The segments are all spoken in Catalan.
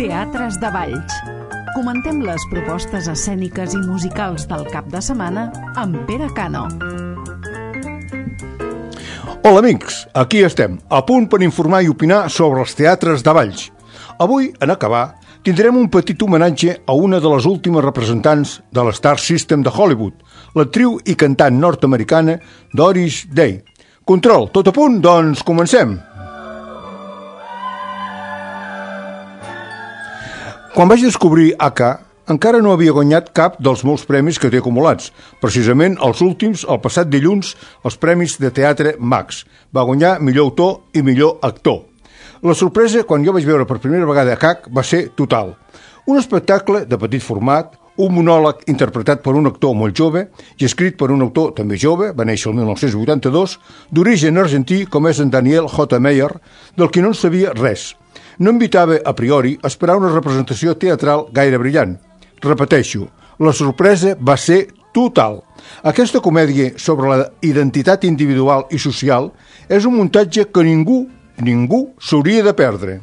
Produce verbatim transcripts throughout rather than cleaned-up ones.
Teatres de Valls. Comentem les propostes escèniques i musicals del cap de setmana amb Pere Cano. Hola amics, aquí estem, a punt per informar i opinar sobre els teatres de Valls. Avui, en acabar, tindrem un petit homenatge a una de les últimes representants de l'Star System de Hollywood, l'actriu i cantant nord-americana Doris Day. Control, tot a punt? Doncs comencem! Quan vaig descobrir A K, encara no havia guanyat cap dels molts premis que té acumulats. Precisament els últims, el passat dilluns, els Premis de Teatre Max. Va guanyar millor autor i millor actor. La sorpresa, quan jo vaig veure per primera vegada A K, va ser total. Un espectacle de petit format, un monòleg interpretat per un actor molt jove i escrit per un autor també jove, va néixer el mil nou-cents vuitanta-dos, d'origen argentí com és en Daniel J. Meyer, del que no en sabia res. No invitava a priori a esperar una representació teatral gaire brillant. Repeteixo, la sorpresa va ser total. Aquesta comèdia sobre la identitat individual i social és un muntatge que ningú, ningú s'hauria de perdre.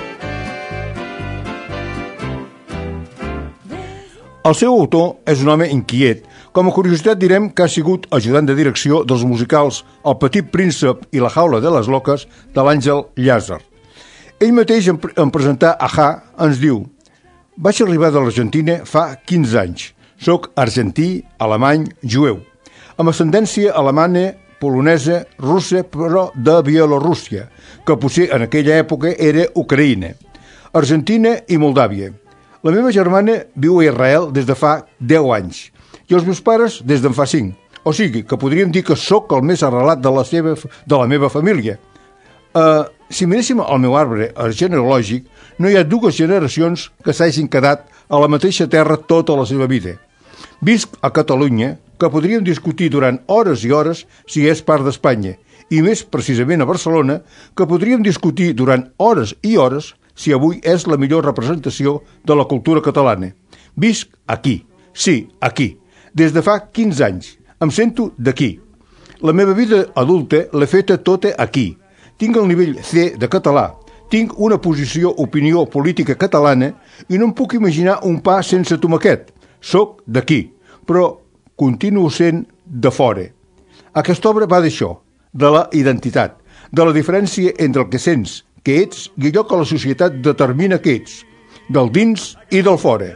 El seu autor és un home inquiet. Com a curiositat direm que ha sigut ajudant de direcció dels musicals El Petit Príncep i La Jaula de les Loques de l'Àngel Llàzer. Ell mateix, en presentar Ahà, ens diu: vaig arribar de l'Argentina fa quinze anys. Soc argentí, alemany, jueu, amb ascendència alemanya, polonesa, russa, però de Bielorússia, que potser en aquella època era Ucraïna, Argentina i Moldàvia. La meva germana viu a Israel des de fa deu anys i els meus pares des d'en fa cinc. O sigui, que podríem dir que sóc el més arrelat de la, seva, de la meva família. Uh, si miréssim el meu arbre genealògic, no hi ha dues generacions que s'hagin quedat a la mateixa terra tota la seva vida. Visc a Catalunya, que podríem discutir durant hores i hores si és part d'Espanya, i més precisament a Barcelona, que podríem discutir durant hores i hores si avui és la millor representació de la cultura catalana. Visc aquí, sí, aquí, des de fa quinze anys. Em sento d'aquí. La meva vida adulta l'he feta tota aquí. Tinc el nivell C de català, tinc una posició, opinió política catalana i no em puc imaginar un pa sense tomaquet. Soc d'aquí, però continuo sent de fora. Aquesta obra va d'això, de la identitat, de la diferència entre el que sents, que ets, i allò que la societat determina que ets, del dins i del fora.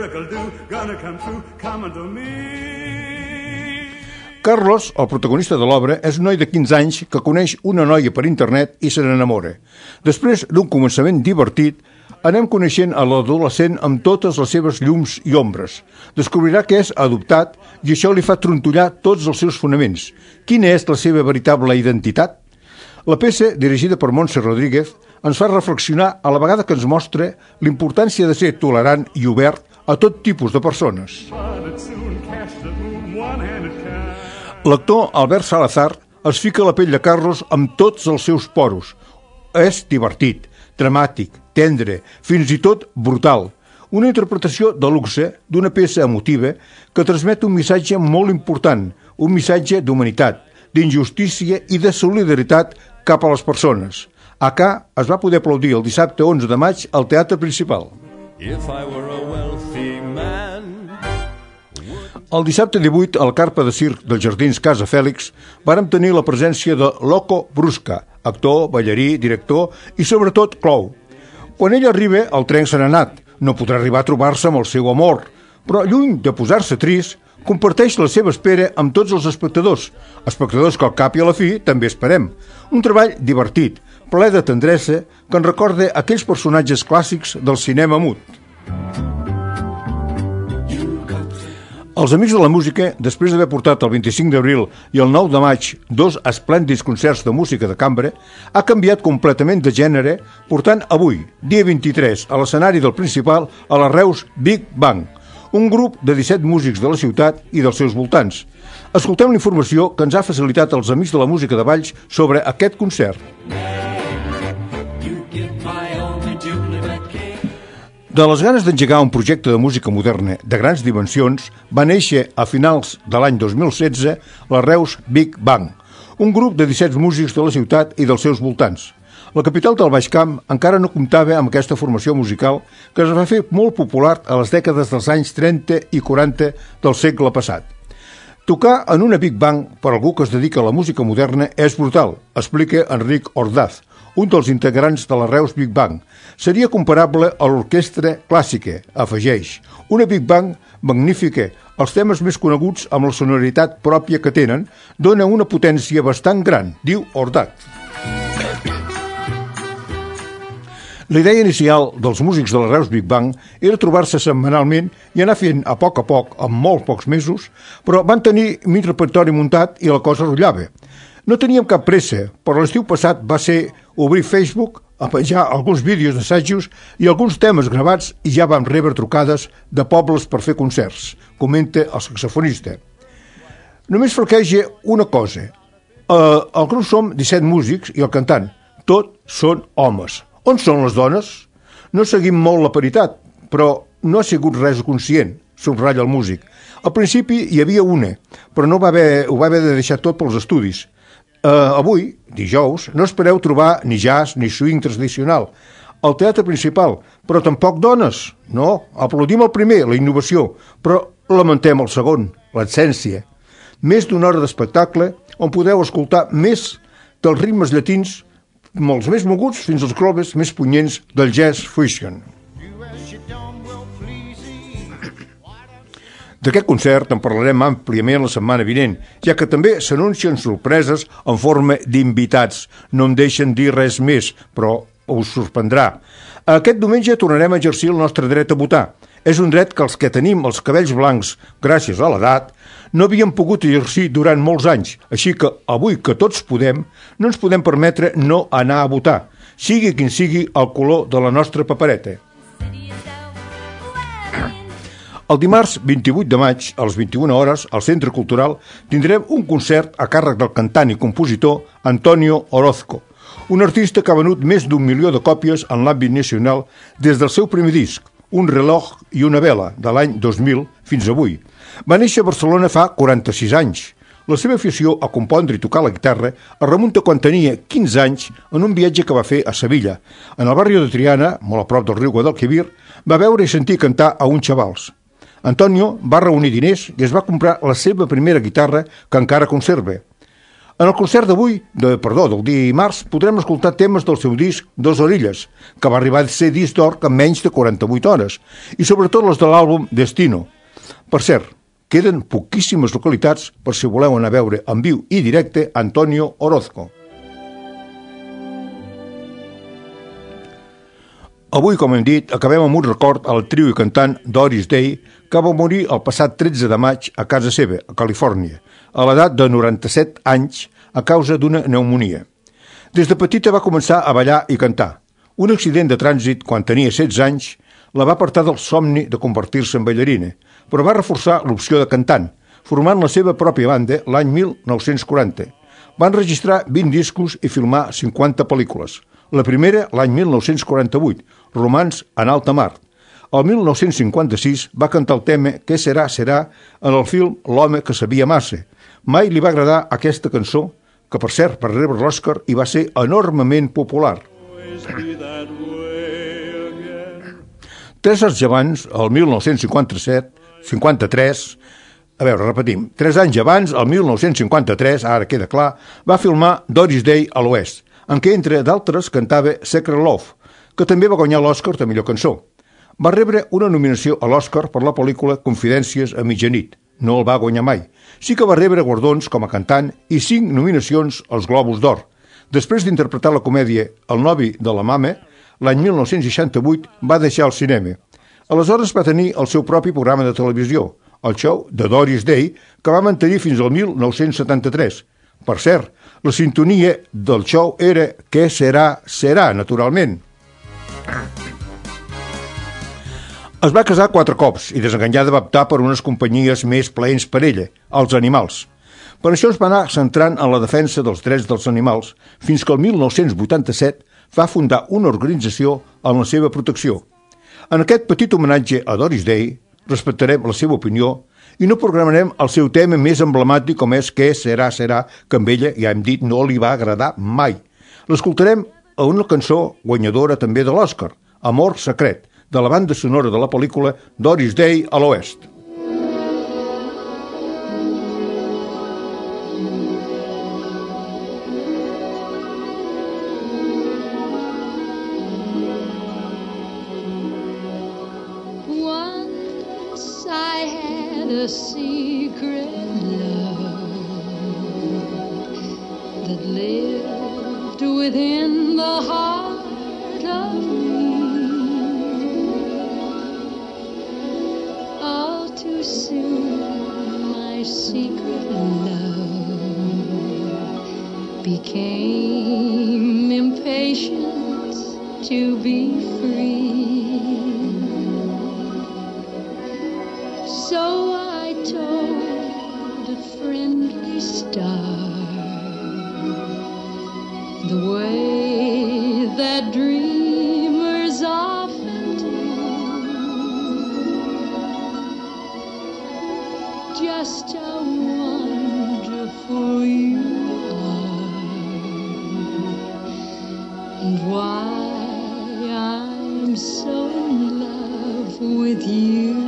Carlos, el protagonista de l'obra, és un noi de quinze anys que coneix una noia per internet i se n'enamora. Després d'un començament divertit, anem coneixent a l'adolescent amb totes les seves llums i ombres. Descobrirà que és adoptat i això li fa trontollar tots els seus fonaments. Quina és la seva veritable identitat? La peça, dirigida per Montse Rodríguez, ens fa reflexionar a la vegada que ens mostra l'importància de ser tolerant i obert a tot tipus de persones. L'actor Albert Salazar es fica a la pell de Carlos amb tots els seus poros. És divertit, dramàtic, tendre, fins i tot brutal. Una interpretació de luxe d'una peça emotiva que transmet un missatge molt important, un missatge d'humanitat, d'injustícia i de solidaritat cap a les persones. A K es va poder aplaudir el dissabte onze de maig al Teatre Principal. If I were a wealthy man... El dissabte divuit, al Carpa de Circ dels Jardins Casa Fèlix, vàrem tenir la presència de Loco Brusca, actor, ballarí, director i, sobretot, clou. Quan ell arriba, el tren se n'ha anat. No podrà arribar a trobar-se amb el seu amor, però, lluny de posar-se trist, comparteix la seva espera amb tots els espectadors, espectadors que al cap i a la fi també esperem. Un treball divertit, ple de tendresa, que ens recorda aquells personatges clàssics del cinema mut. Els Amics de la Música, després d'haver portat el vint-i-cinc d'abril i el nou de maig dos esplèndids concerts de música de cambra, ha canviat completament de gènere, portant avui, dia vint-i-tres, a l'escenari del Principal, a la Reus Big Bang, un grup de disset músics de la ciutat i dels seus voltants. Escoltem la informació que ens ha facilitat els Amics de la Música de Valls sobre aquest concert. De les ganes d'engegar un projecte de música moderna de grans dimensions, va néixer a finals de l'any dos mil setze la Reus Big Bang, un grup de disset músics de la ciutat i dels seus voltants. La capital del Baix Camp encara no comptava amb aquesta formació musical que es va fer molt popular a les dècades dels anys trenta i quaranta del segle passat. Tocar en una Big Band per algú que es dedica a la música moderna és brutal, explica Enric Ordaz, un dels integrants de la Reus Big Band. Seria comparable a l'orquestra clàssica, afegeix. Una Big Band magnífica, els temes més coneguts amb la sonoritat pròpia que tenen, dona una potència bastant gran, diu Ordaz. La idea inicial dels músics de la Reus Big Band era trobar-se setmanalment i anar fent a poc a poc, en molt pocs mesos, però van tenir mig repertori muntat i la cosa rotllava. No teníem cap pressa, però l'estiu passat va ser obrir Facebook, a penjar alguns vídeos d'assajos i alguns temes gravats i ja vam rebre trucades de pobles per fer concerts, comenta el saxofonista. Només falqueja una cosa. Uh, el grup som disset músics i el cantant. Tot són homes. On són les dones? No seguim molt la paritat, però no ha sigut res conscient, subratlla el músic. Al principi hi havia una, però no va haver, ho va haver de deixar tot pels estudis. Uh, avui, dijous, no espereu trobar ni jazz ni swing tradicional al teatre principal, però tampoc dones. No, aplaudim el primer, la innovació, però lamentem el segon, l'essència. Més d'una hora d'espectacle on podeu escoltar més dels ritmes llatins, els més moguts fins als groves més punyents del jazz fusion. D'aquest concert en parlarem àmpliament la setmana vinent, ja que també s'anuncien sorpreses en forma d'invitats. No em deixen dir res més, però us sorprendrà. Aquest diumenge tornarem a exercir el nostre dret a votar. És un dret que els que tenim els cabells blancs, gràcies a l'edat, no havíem pogut exercir durant molts anys, així que avui que tots podem, no ens podem permetre no anar a votar, sigui quin sigui el color de la nostra papereta. El dimarts vint-i-vuit de maig, a les vint-i-una hores, al Centre Cultural, tindrem un concert a càrrec del cantant i compositor Antonio Orozco, un artista que ha venut més d'un milió de còpies en l'àmbit nacional des del seu primer disc, Un reloj i una vela, de l'any dos mil fins avui. Va néixer a Barcelona fa quaranta-sis anys. La seva afició a compondre i tocar la guitarra es remunta quan tenia quinze anys en un viatge que va fer a Sevilla. En el barri de Triana, molt a prop del riu Guadalquivir, va veure i sentir cantar a uns xavals. Antonio va reunir diners i es va comprar la seva primera guitarra, que encara conserva. En el concert d'avui, de, perdó, del dimarts, podrem escoltar temes del seu disc Dos Orilles, que va arribar a ser disc d'or en menys de quaranta-vuit hores, i sobretot les de l'àlbum Destino. Per cert, queden poquíssimes localitats per si voleu anar a veure en viu i directe Antonio Orozco. Avui, com hem dit, acabem amb un record al trio i cantant Doris Day, que va morir el passat tretze de maig a casa seva, a Califòrnia, a l'edat de noranta-set anys a causa d'una pneumonia. Des de petita va començar a ballar i cantar. Un accident de trànsit, quan tenia setze anys, la va apartar del somni de convertir-se en ballarina, però va reforçar l'opció de cantant, formant la seva pròpia banda l'any mil nou-cents quaranta. Van registrar vint discos i filmar cinquanta pel·lícules. La primera l'any mil nou-cents quaranta-vuit, Romans en alta mar. El mil nou-cents cinquanta-sis va cantar el tema Què serà, serà en el film L'home que sabia massa. Mai li va agradar aquesta cançó, que per cert, per rebre l'Oscar, hi va ser enormement popular. Tres anys abans, el mil nou-cents cinquanta-set, cinquanta-tres, a veure, repetim, tres anys abans, el mil nou-cents cinquanta-tres, ara queda clar, va filmar Doris Day a l'Oest, en què, entre d'altres, cantava Secret Love, que també va guanyar l'Oscar de millor cançó. Va rebre una nominació a l'Oscar per la pel·lícula Confidències a mitjanit. No el va guanyar mai. Sí que va rebre guardons com a cantant i cinc nominacions als Globus d'Or. Després d'interpretar la comèdia El novi de la mama, l'any mil nou-cents seixanta-vuit va deixar el cinema. Aleshores va tenir el seu propi programa de televisió, el show de Doris Day, que va mantenir fins al mil nou-cents setanta-tres. Per cert, la sintonia del show era Què serà, serà, naturalment. Es va casar quatre cops i desenganyada va optar per unes companyies més plaents per ella, els animals. Per això es va anar centrant en la defensa dels drets dels animals fins que el mil nou-cents vuitanta-set va fundar una organització en la seva protecció. En aquest petit homenatge a Doris Day respectarem la seva opinió i no programarem el seu tema més emblemàtic com és Què serà, serà, que amb ella, ja hem dit, no li va agradar mai. L'escoltarem a una cançó guanyadora també de l'Oscar, Amor secret, de la banda sonora de la pel·lícula Doris Day a l'Oest. Once I had a secret love that lived within the heart of me. All too soon my secret love became impatient to be free. So I told a friendly star the way that dreamers often do. Just how wonderful you are, and why I'm so in love with you.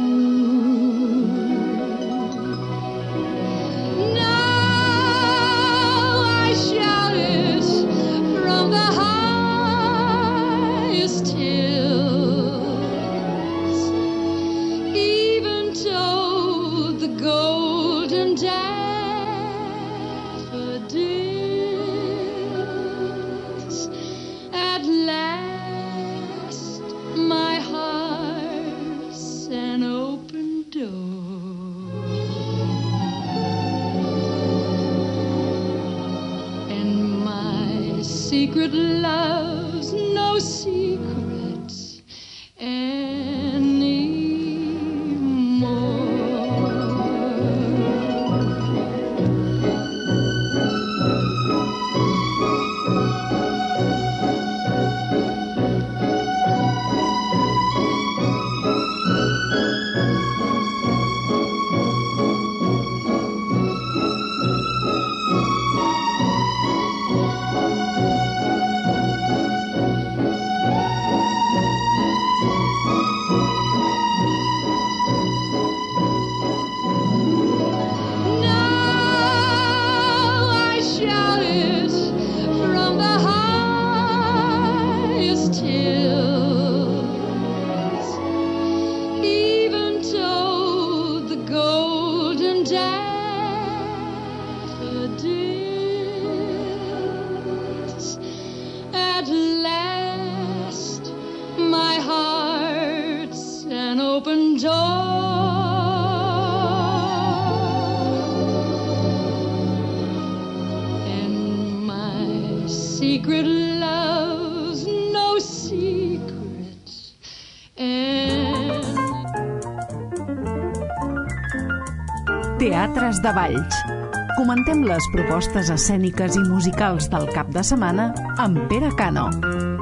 Secret love's no secret anymore. At last, my heart's an open door, and my secret love's no secret. And... Teatres de Valls. Comentem les propostes escèniques i musicals del cap de setmana amb Pere Cano.